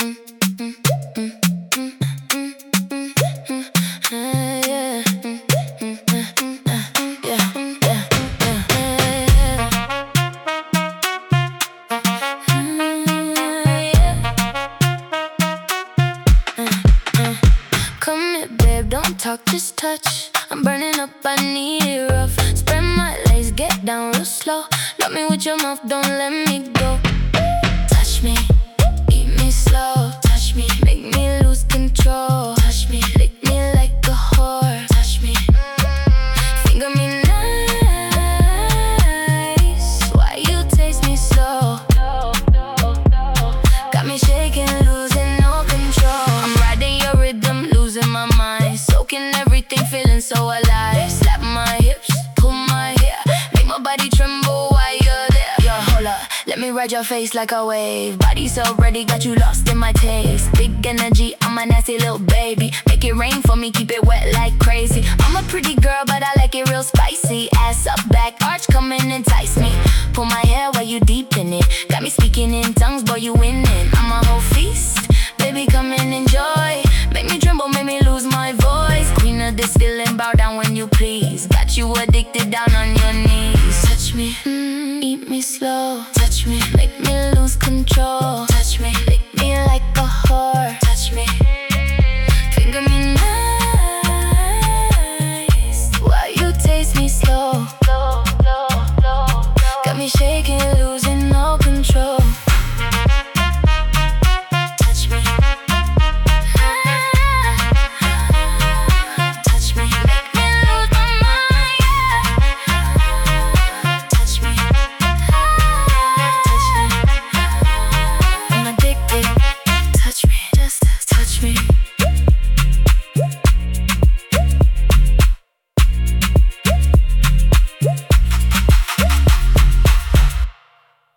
Come here, babe, don't talk, just touch. I'm burning up, I need it rough. Spread my legs, get down real slow. Love me with your mouth, don't let me go. Touch me, eat me slow. Touch me, make me lose control. Touch me, lick me like a whore. Touch me, finger me nice. Why you taste me slow? Got me shaking, losing no control. I'm riding your rhythm, losing my mind. Soaking everything, feeling so alive. Slap my hips, pull my hair, make my body tremble while you're there. Yo, hold up, let me ride your face like a wave. Body so ready, got you lost in my taste. Big energy, I'm a nasty little baby. Make it rain for me, keep it wet like crazy. I'm a pretty girl, but I like it real spicy. Ass up, back arch, come and entice me. Pull my hair while you deep in it. Got me speaking in tongues, boy, you winning. I'm a whole feast, baby, come and enjoy. Make me tremble, make me lose my voice. Queen of this feeling, bow down when you please. Got you addicted, down on your knees. Touch me, eat me slow. Touch me, make me lose control.